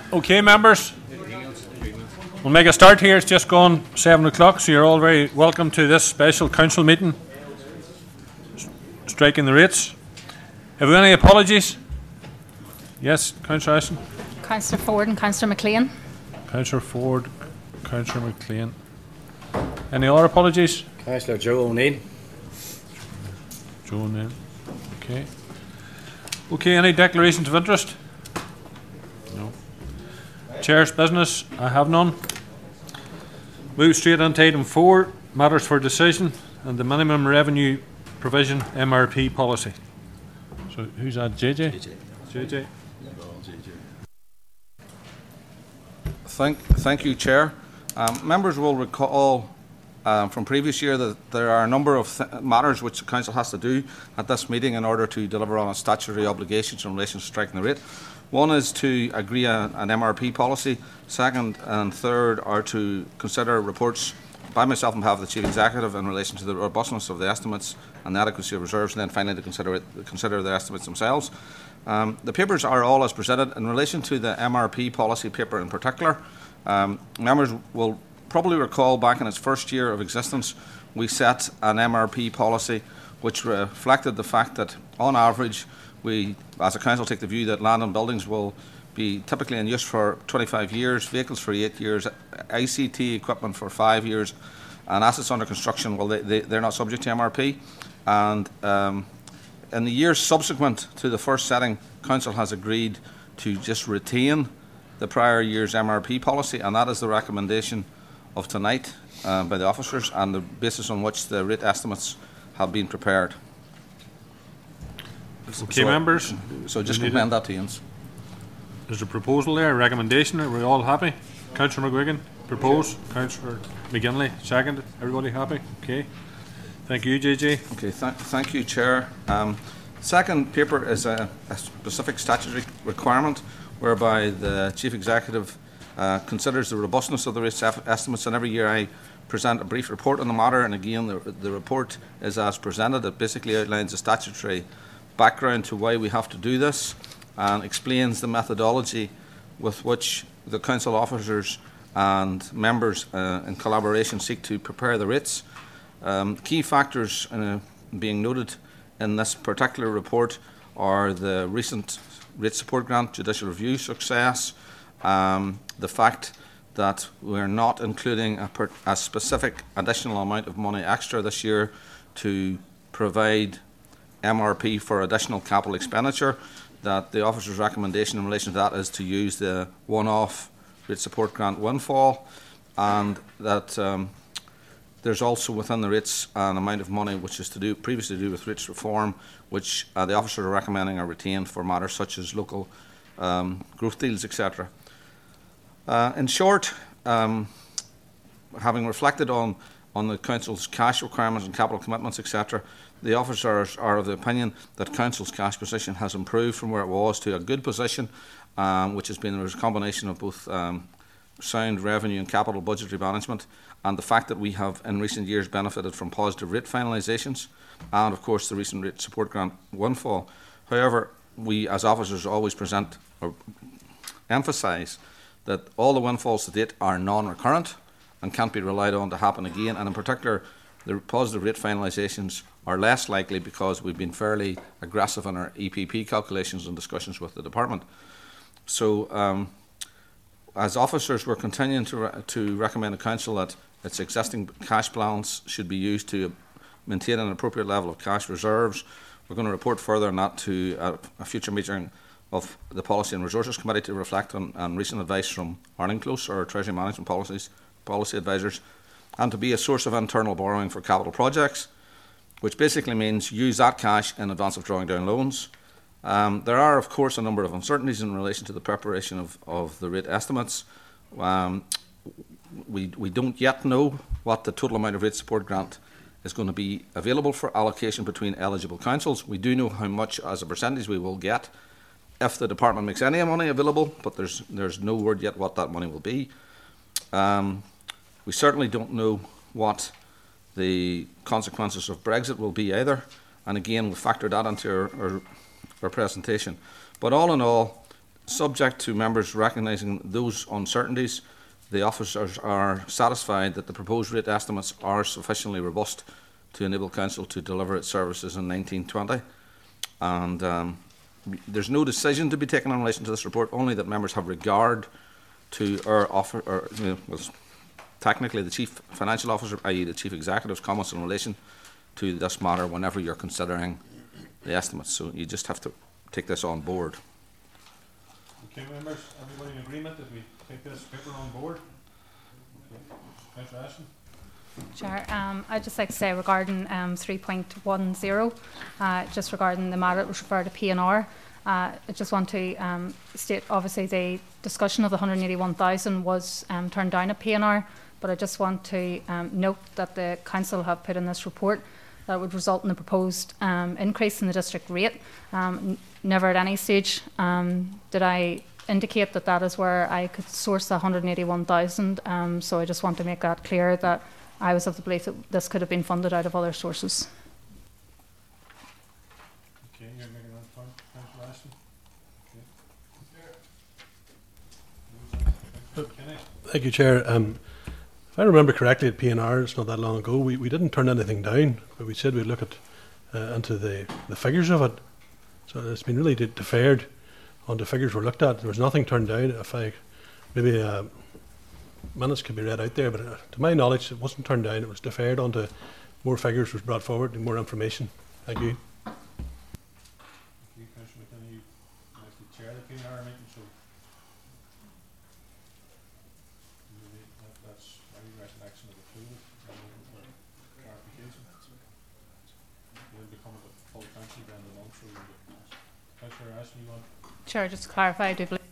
Okay, members, we'll make a start here. It's just gone 7 o'clock, so you're all very welcome to this special council meeting, striking the rates. Have we any apologies? Yes, Councillor Ashton. Councillor Ford and Councillor McLean. Councillor Ford, Councillor McLean. Any other apologies? Councillor Joe O'Neill. Joe O'Neill. Okay. Okay, any declarations of interest? No. Chair's business, I have none. Move straight on to item 4, matters for decision, and the minimum revenue provision MRP policy. So who's that? JJ? JJ. Thank you, Chair. Members will recall from previous year that there are a number of matters which the Council has to do at this meeting in order to deliver on its statutory obligations in relation to striking the rate. One is to agree an MRP policy. Second and third are to consider reports by myself on behalf of the Chief Executive in relation to the robustness of the estimates and the adequacy of reserves, and then finally to consider the estimates themselves. The papers are all as presented. In relation to the MRP policy paper in particular, members will probably recall back in its first year of existence, we set an MRP policy which reflected the fact that, on average, we, as a council, take the view that land and buildings will be typically in use for 25 years, vehicles for 8 years, ICT equipment for 5 years, and assets under construction, well, they're not subject to MRP. And in the years subsequent to the first setting, Council has agreed to just retain the prior year's MRP policy, and that is the recommendation of tonight by the officers and the basis on which the rate estimates have been prepared. Okay, members. So just recommend that to you. There's a proposal there, a recommendation. Are we all happy? Councillor McGuigan, propose. Councillor McGinley, second. Everybody happy? Okay. Thank you, JJ. Okay, thank you, Chair. Second paper is a specific statutory requirement whereby the Chief Executive considers the robustness of the rate estimates, and every year I present a brief report on the matter, and again the report is as presented. It basically outlines the statutory background to why we have to do this and explains the methodology with which the Council officers and members in collaboration seek to prepare the rates. Key factors being noted in this particular report are the recent rate support grant judicial review success, the fact that we're not including a specific additional amount of money extra this year to provide MRP for additional capital expenditure, that the officer's recommendation in relation to that is to use the one-off rate support grant windfall, and that there's also within the rates an amount of money which is previously to do with rates reform, which the officers are recommending are retained for matters such as local growth deals, etc. In short, having reflected on the Council's cash requirements and capital commitments, etc., the officers are of the opinion that Council's cash position has improved from where it was to a good position, which has been a combination of both sound revenue and capital budgetary management, and the fact that we have in recent years benefited from positive rate finalisations and, of course, the recent rate support grant windfall. However, we as officers always present or emphasise that all the windfalls to date are non-recurrent and can't be relied on to happen again, and in particular the positive rate finalisations are less likely because we've been fairly aggressive in our EPP calculations and discussions with the department. So as officers, we're continuing to recommend to Council that its existing cash balance should be used to maintain an appropriate level of cash reserves. We're going to report further on that to a future meeting of the Policy and Resources Committee to reflect on recent advice from Arling Close, our Treasury Management policy advisors, and to be a source of internal borrowing for capital projects, which basically means use that cash in advance of drawing down loans. There are, of course, a number of uncertainties in relation to the preparation of the rate estimates. We don't yet know what the total amount of rate support grant is going to be available for allocation between eligible councils. We do know how much as a percentage we will get if the department makes any money available, but there's no word yet what that money will be. We certainly don't know what the consequences of Brexit will be either, and again we factored that into our presentation. But all in all, Subject to members recognising those uncertainties, the officers are satisfied that the proposed rate estimates are sufficiently robust to enable Council to deliver its services in 1920. And there's no decision to be taken in relation to this report, only that members have regard to our offer, or technically the Chief Financial Officer, i.e. the Chief Executive's comments in relation to this matter whenever you're considering the estimates. So you just have to take this on board. Okay, members, everybody in agreement that we take this paper on board? Councillor Ashton? Chair, I'd just like to say regarding 3.10, just regarding the matter that was referred to PNR, I just want to state, obviously, the discussion of the 181,000 was turned down at PNR, but I just want to note that the Council have put in this report that would result in the proposed increase in the district rate. Never at any stage did I indicate that that is where I could source the 181,000. So I just want to make that clear that I was of the belief that this could have been funded out of other sources. Okay, you're making that point, Councillor Ashton? Okay. Thank you, Chair. If I remember correctly, at PNR, it's not that long ago, we didn't turn anything down, but we said we'd look at into the figures of it. So it's been really deferred on the figures were looked at. There was nothing turned down. If I maybe minutes could be read out there, but to my knowledge, it wasn't turned down. It was deferred onto more figures was brought forward and more information. Thank you. Thank you, Councillor McKenna. You actually chair the PNR meeting, so that's my recollection of the two for clarification. You'll become a full council down the month, so Councillor Ashton, you want? Chair, just to clarify, I do believe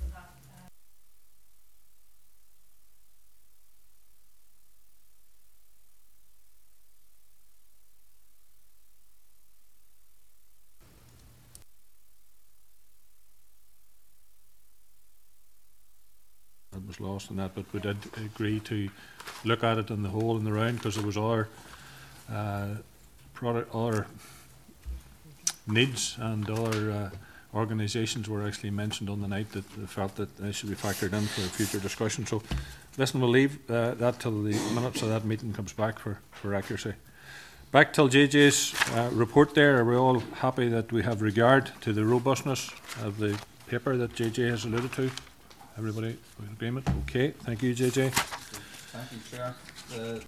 It was lost in that, but we did agree to look at it in the whole and the round, because there was other other needs and other organisations were actually mentioned on the night that they felt that they should be factored in for future discussion. So listen, we'll leave that till the minutes of that meeting comes back for accuracy. Back till JJ's report there, are we all happy that we have regard to the robustness of the paper that JJ has alluded to? Everybody in agreement? Okay, thank you, JJ. Thank you, Chair.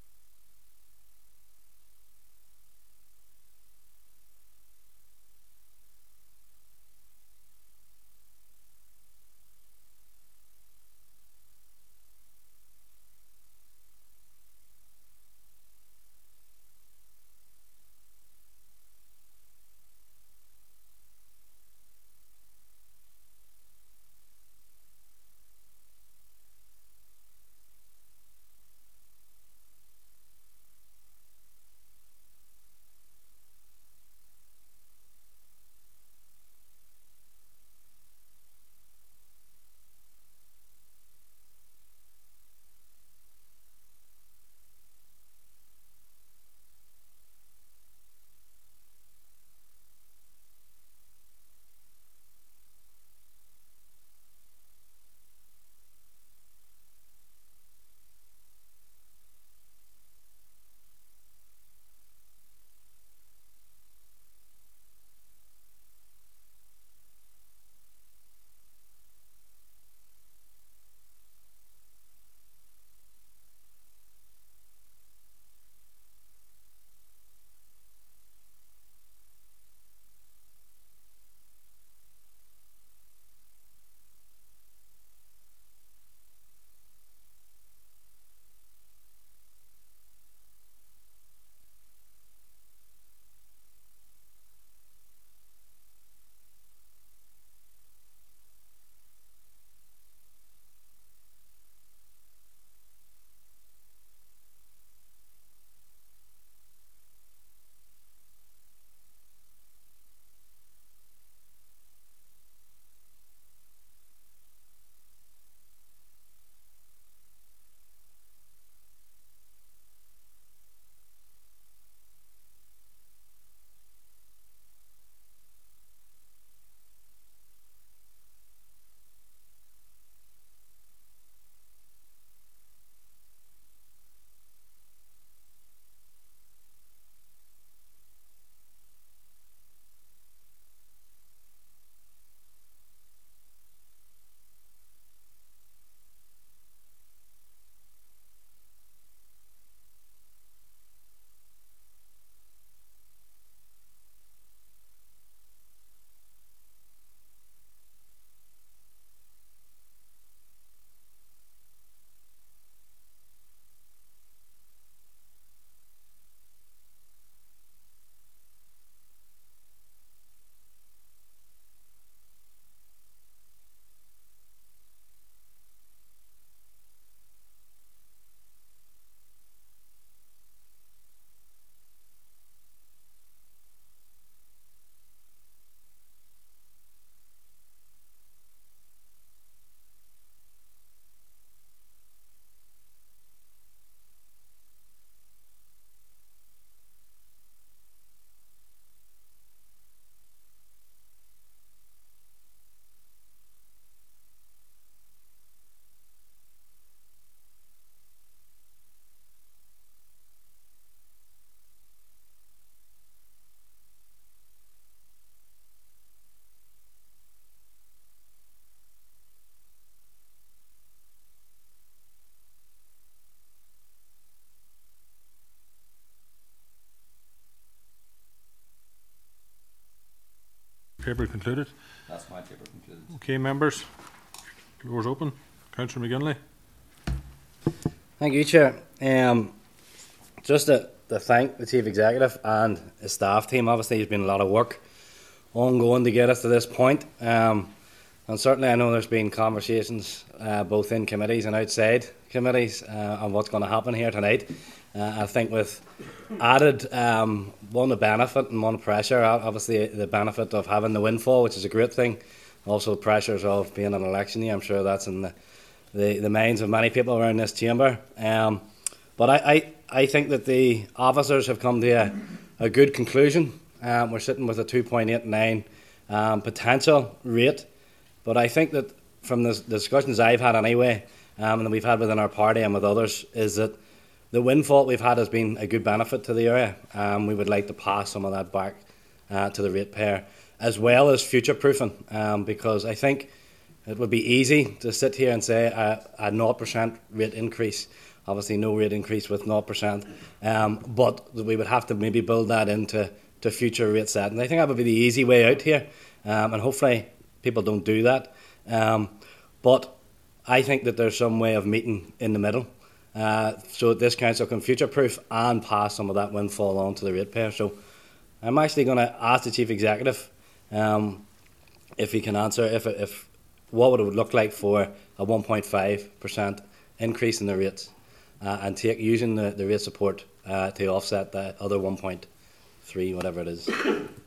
paper concluded? That's my paper concluded. Okay, members, floor's open. Councillor McGinley. Thank you, Chair. Just to thank the Chief Executive and his staff team. Obviously, there's been a lot of work ongoing to get us to this point. And certainly I know there's been conversations both in committees and outside committees on what's going to happen here tonight. I think with added one benefit and one pressure, obviously the benefit of having the windfall, which is a great thing. Also the pressures of being an election year. I'm sure that's in the minds of many people around this chamber. But I think that the officers have come to a good conclusion. We're sitting with a 2.89 potential rate. But I think that from the discussions I've had anyway, and that we've had within our party and with others, is that the windfall we've had has been a good benefit to the area. We would like to pass some of that back to the ratepayer, as well as future-proofing, because I think it would be easy to sit here and say a 0% rate increase. Obviously, no rate increase with 0%, but we would have to maybe build that into future rate setting. I think that would be the easy way out here, and hopefully people don't do that. But I think that there's some way of meeting in the middle, so that this council can future-proof and pass some of that windfall on to the ratepayer. So I'm actually going to ask the Chief Executive if he can answer if what would it look like for a 1.5% increase in the rates, and take using the rate support to offset the other 1.3, whatever it is.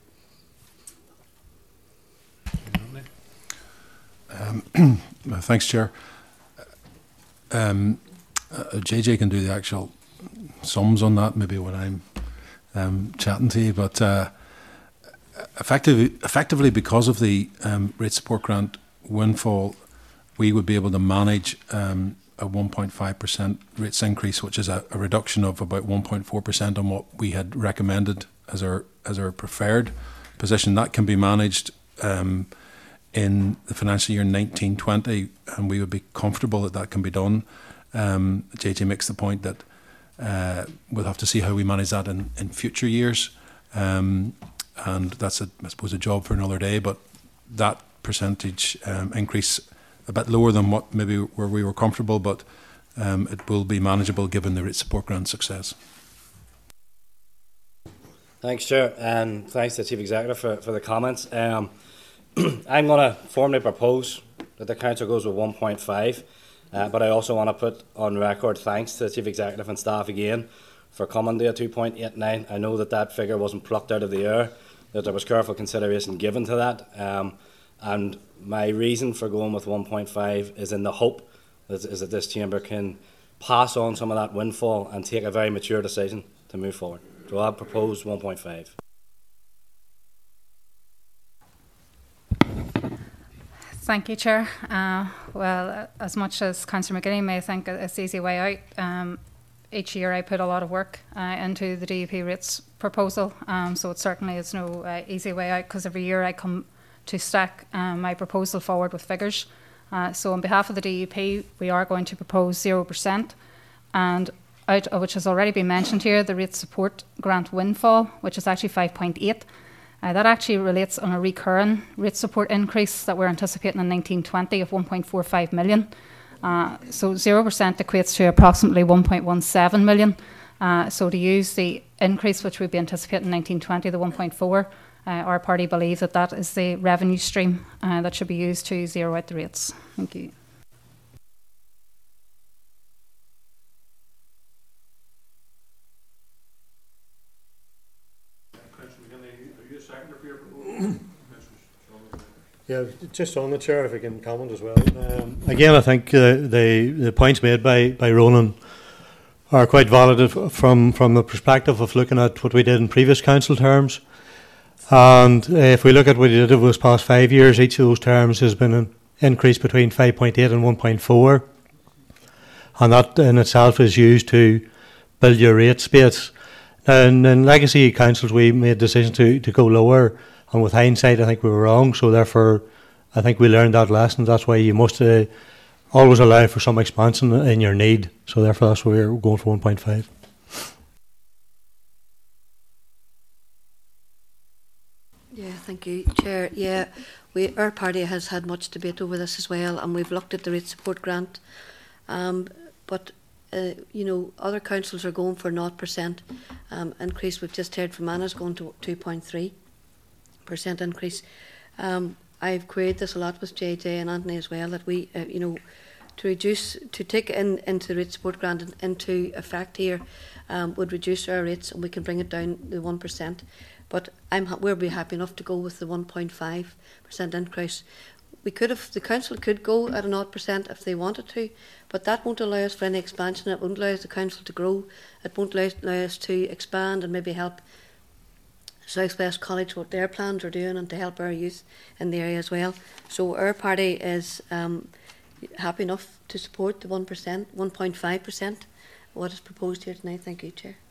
Thanks, Chair. JJ can do the actual sums on that, maybe when I'm chatting to you, but effectively because of the rate support grant windfall, we would be able to manage a 1.5% rates increase, which is a reduction of about 1.4% on what we had recommended as our preferred position. That can be managed in the financial year 1920, and we would be comfortable that can be done. JJ makes the point that we'll have to see how we manage that in future years, and that's, I suppose, a job for another day, but that percentage increase a bit lower than what maybe where we were comfortable, but it will be manageable given the rate support grant success. Thanks, Chair, and thanks to the Chief Executive for the comments. I'm going to formally propose that the Council goes with 1.5, but I also want to put on record thanks to the Chief Executive and staff again for coming to a 2.89. I know that figure wasn't plucked out of the air, that there was careful consideration given to that, and my reason for going with 1.5 is in the hope that this chamber can pass on some of that windfall and take a very mature decision to move forward. So I'll propose 1.5. Thank you, Chair. Well, as much as Councillor McGinney may think it's the easy way out, each year I put a lot of work into the DUP rates proposal, so it certainly is no easy way out, because every year I come to stack my proposal forward with figures. So on behalf of the DUP, we are going to propose 0%, and out of which has already been mentioned here, the rate support grant windfall, which is actually 5.8. That actually relates on a recurring rate support increase that we're anticipating in 1920 of 1.45 million. So 0% equates to approximately 1.17 million. So to use the increase which we'd be anticipating in 1920, the 1.4, our party believes that is the revenue stream that should be used to zero out the rates. Thank you. Yeah, just on the Chair, if I can comment as well. Again, I think the points made by Ronan are quite valid from the perspective of looking at what we did in previous council terms. And if we look at what we did over those past 5 years, each of those terms has been an increase between 5.8 and 1.4. And that in itself is used to build your rate space. And in legacy councils, we made a decision to go lower. And with hindsight, I think we were wrong. So therefore, I think we learned that lesson. That's why you must always allow for some expansion in your need. So therefore, that's why we're going for 1.5. Yeah, Thank you, Chair. Yeah, our party has had much debate over this as well, and we've looked at the rate support grant. But you know, other councils are going for 0% increase. We've just heard from Anna's going to 2.3% increase. I've queried this a lot with JJ and Anthony as well, that we, you know, to take into the rate support grant into effect here would reduce our rates, and we can bring it down to 1%. But we'll be happy enough to go with the 1.5% increase. The council could go at a 0% if they wanted to, but that won't allow us for any expansion. It won't allow the council to grow. It won't allow us to expand and maybe help South West College, what their plans are doing, and to help our youth in the area as well. So our party is happy enough to support the 1.5%, what is proposed here tonight. Thank you, Chair.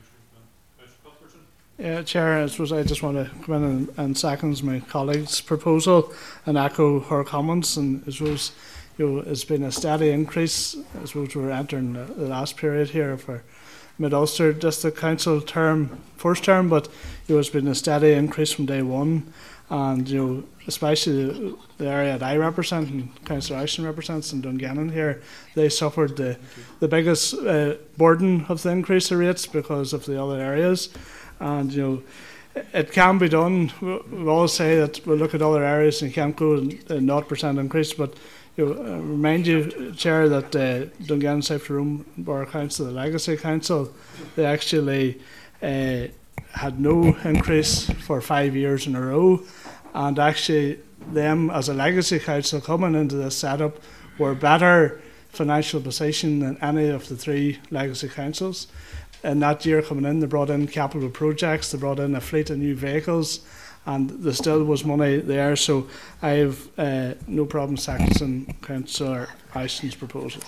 Yeah, Chair, I suppose I just want to come in and second my colleague's proposal and echo her comments. And I suppose, you know, it's been a steady increase. I suppose we're entering the last period here for Mid-Ulster District Council first term, but you know, it's been a steady increase from day one. And you know, especially the area that I represent and Councillor Ashton represents in Dungannon here, they suffered the biggest burden of the increase of rates because of the other areas. And you know, it can be done. We always say that we'll look at other areas and you can't go a 0% increase. But you know, remind you, Chair, that Dungannon, South Tyrone Borough Council, the Legacy Council, they actually had no increase for 5 years in a row. And actually, them as a Legacy Council coming into this setup were better financial position than any of the three Legacy Councils. And that year coming in, they brought in capital projects, they brought in a fleet of new vehicles, and there still was money there. So I have no problem seconding Councillor Ashton's proposal.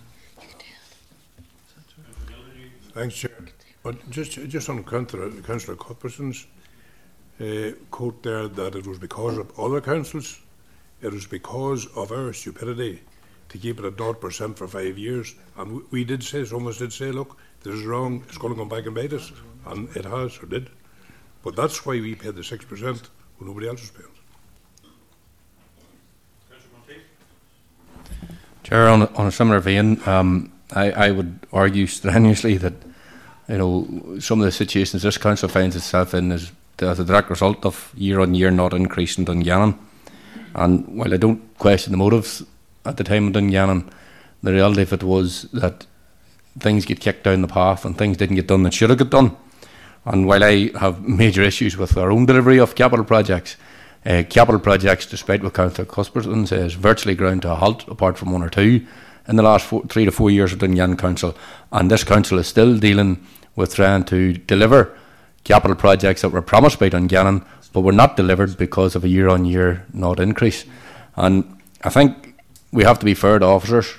Thanks, Chair. But just on Councillor Cuthbertson's quote there, that it was because of other councils, it was because of our stupidity to keep it at 0% for 5 years. And we did say, some of us did say, look, this is wrong, it's going to come back and bite us. And it has, or did. But that's why we paid the 6% when nobody else was paying. Chair, on a similar vein, I would argue strenuously that, you know, some of the situations this council finds itself in is as a direct result of year-on-year not increasing Dungannon. And while I don't question the motives at the time of Dungannon, the reality of it was that things get kicked down the path and things didn't get done that should have got done. And while I have major issues with our own delivery of capital projects, despite what Councillor Cuthbertson says, virtually ground to a halt, apart from one or two, in the last 3 to 4 years of Dungannon Council. And this council is still dealing with trying to deliver capital projects that were promised by Dungannon, but were not delivered because of a year-on-year not increase. And I think we have to be fair to officers.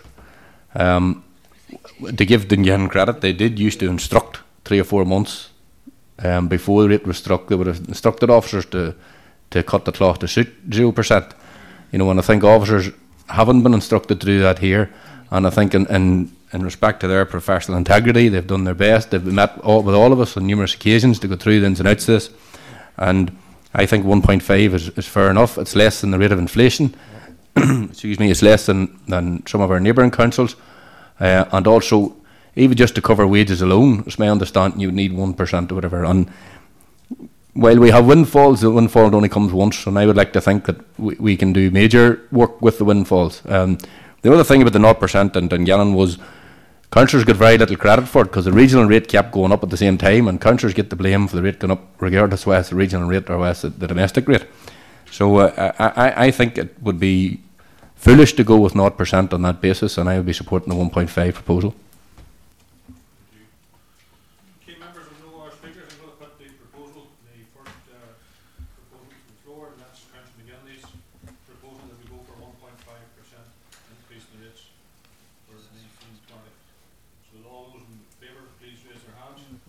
To give Dungannon credit, they did used to instruct 3 or 4 months before the rate was struck. They would have instructed officers to cut the cloth to suit 0%. You know, and I think officers haven't been instructed to do that here. And I think in respect to their professional integrity, they've done their best. They've met with all of us on numerous occasions to go through the ins and outs of this. And I think 1.5 is fair enough. It's less than the rate of inflation. Excuse me, it's less than some of our neighbouring councils. And also, even just to cover wages alone, it's my understanding you would need 1% or whatever. And while we have windfalls, the windfall only comes once, and I would like to think that we can do major work with the windfalls. The other thing about the 0% in Dungannon was councillors get very little credit for it because the regional rate kept going up at the same time, and councillors get the blame for the rate going up regardless whether it's the regional rate or whether it's the domestic rate. So I think it would be foolish to go with 0% on that basis, and I would be supporting the 1.5 proposal. Okay, members, with no other speakers, I'm going to put the proposal, the first proposal to the floor, and that's Councillor McGinley's proposal that we go for 1.5% increase in the rates for 1920. So all those in favour, please raise their hands.